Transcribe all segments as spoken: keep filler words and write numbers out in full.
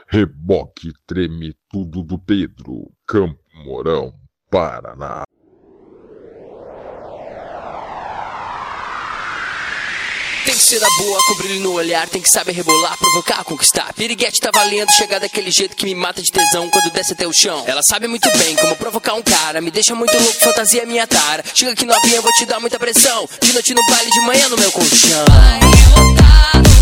Reboque treme tudo do Pedro, Campo Mourão, Paraná. Tem que ser da boa, com brilho no olhar, tem que saber rebolar, provocar, conquistar. Piriguete tá valendo, chegar daquele jeito que me mata de tesão quando desce até o chão. Ela sabe muito bem como provocar um cara, me deixa muito louco, fantasia minha tara. Chega aqui novinha, vou te dar muita pressão, de noite no baile, de manhã no meu colchão. Baile lotado.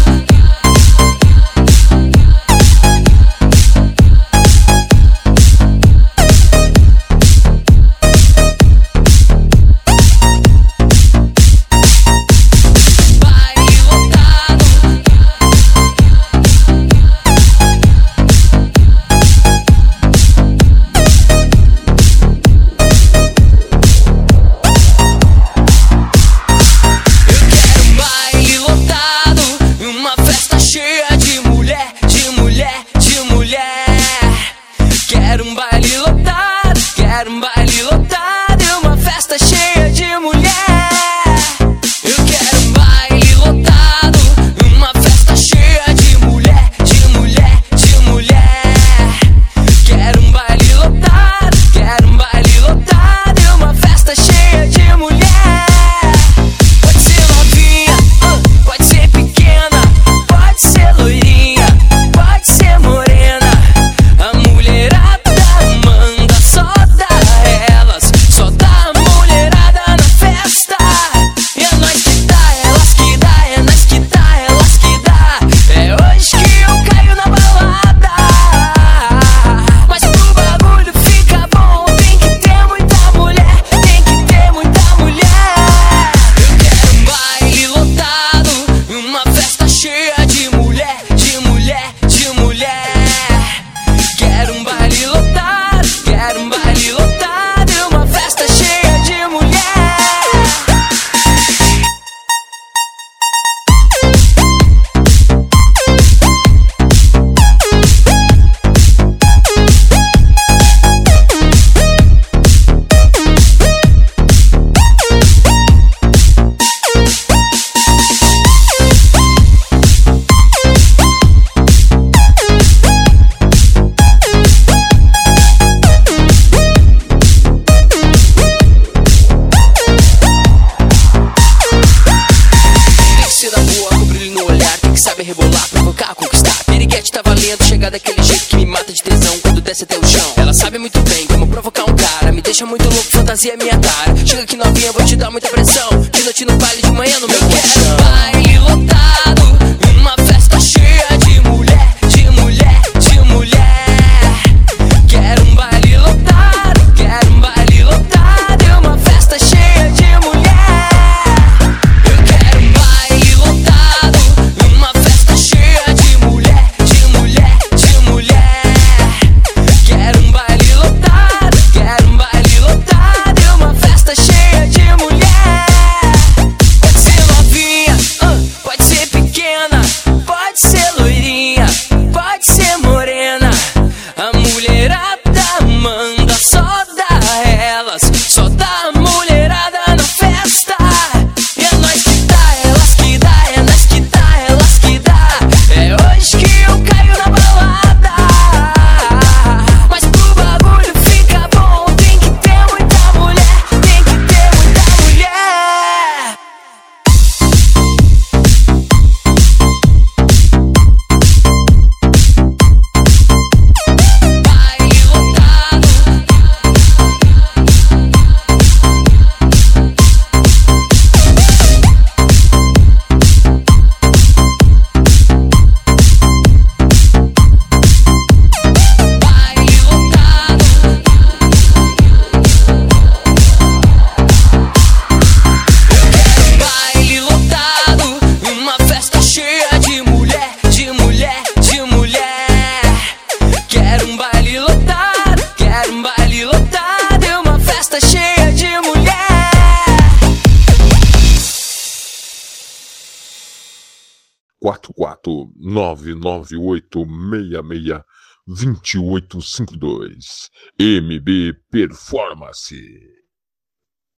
Quero um baile lotado, quero um baile lotado e uma festa cheia de mulher. Eu quero um baile lotado, uma festa cheia de mulher, de mulher, de mulher. Quero um baile lotado, quero um baile lotado e uma festa cheia de mulher. Pode ser novinha, uh, pode ser pequena, pode ser loirinha, pode ser morena. A mulherada rebolar, provocar, conquistar. Piriguete tá valendo, chegar daquele jeito que me mata de tesão quando desce até o chão. Ela sabe muito bem como provocar um cara, me deixa muito louco, fantasia minha tara. Chega aqui novinha, vou te dar muita pressão, de noite no baile, de manhã no meu colchão. Baile lotado, uma festa cheia de mulher, de mulher, de mulher. Quero um baile lotado, quero um baile lotado e uma festa cheia de mulher. Eu quero um baile lotado, uma festa cheia de mulher, de mulher, de mulher. Quero um baile lotado, quero um baile lotado e uma festa cheia de mulher. Pode ser novinha, uh, pode ser pequena, pode ser loirinha, pode ser morena. A mulherada manda, só dá elas, só dá a mulherada na festa. E é nós que dá, elas que dá, é nós que dá, elas que dá. É hoje que eu caio na balada. Mas pro bagulho fica bom, tem que ter muita mulher, tem que ter muita mulher. Baile lotado. Baile lotado. Baile lotado, uma festa cheia de mulher, de mulher, de mulher. Quero um baile lotado, quero um baile lotado e uma festa cheia de mulher. quatro quatro nove nove oito seis seis dois oito cinco dois M B Performance.